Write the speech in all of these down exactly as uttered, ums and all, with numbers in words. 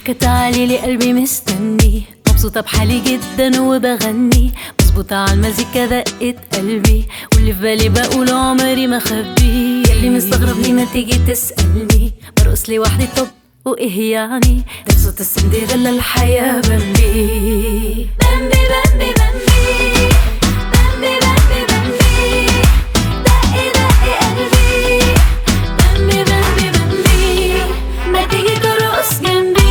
ضحكة تعالي لي قلبي مستني، مبسوطة بحالي جدا وبغني، مظبوطة عالمزيكا دقت قلبي، واللي في بالي بقول عمري ما خبي. ياللي مستغربني ما تيجي تسألني، برقص لي وحدي طب وايه يعني، ده صوت السندريلا الحياة بمبي بمبي بمبي بمبي بمبي بمبي بمبي دقي دقي قلبي بمبي بمبي بمبي ما تيجي ترقص جنبي.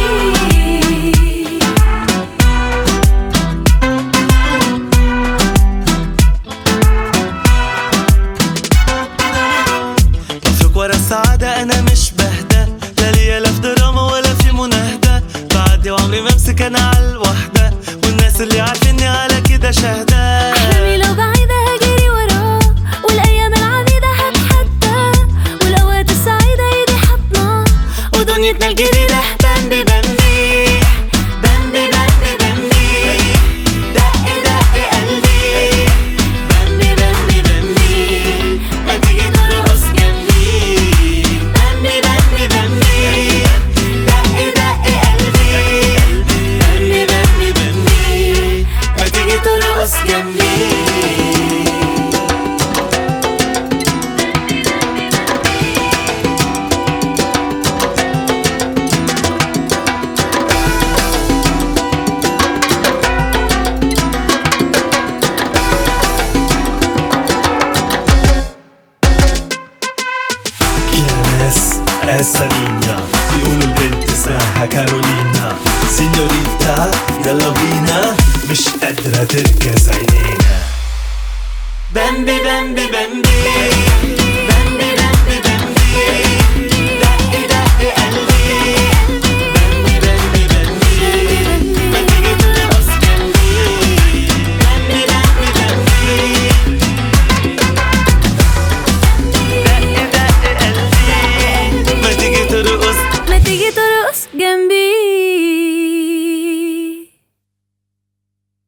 بفرق ورا السعادة أنا مش بهدى، لا ليا لا في دراما ولا في مناهدة، بعدي وعمري ما امسك أنا عالوحدة، والناس اللي عارفيني على كده شهدة. أحلامي لو بعيدة هجري وراه، والأيام العديدة هتحدى، والأوقات السعيدة ايدي حضناه، ودنيتنا الجديدة بمبي بمبي بمبي بمبي بمبي دقي دقي قلبي بمبي بمبي بمبي ما تيجي ترقص جنبي بمبي بمبي بمبي دقي دقي قلبي بمبي بمبي بمبي ما تيجي ترقص جنبي. Essa niña بيقولوا البنت اسمها كارولينا، سينيوريتا يلا بينا مش قادرة تركز عينينا. بمبي بمبي بمبي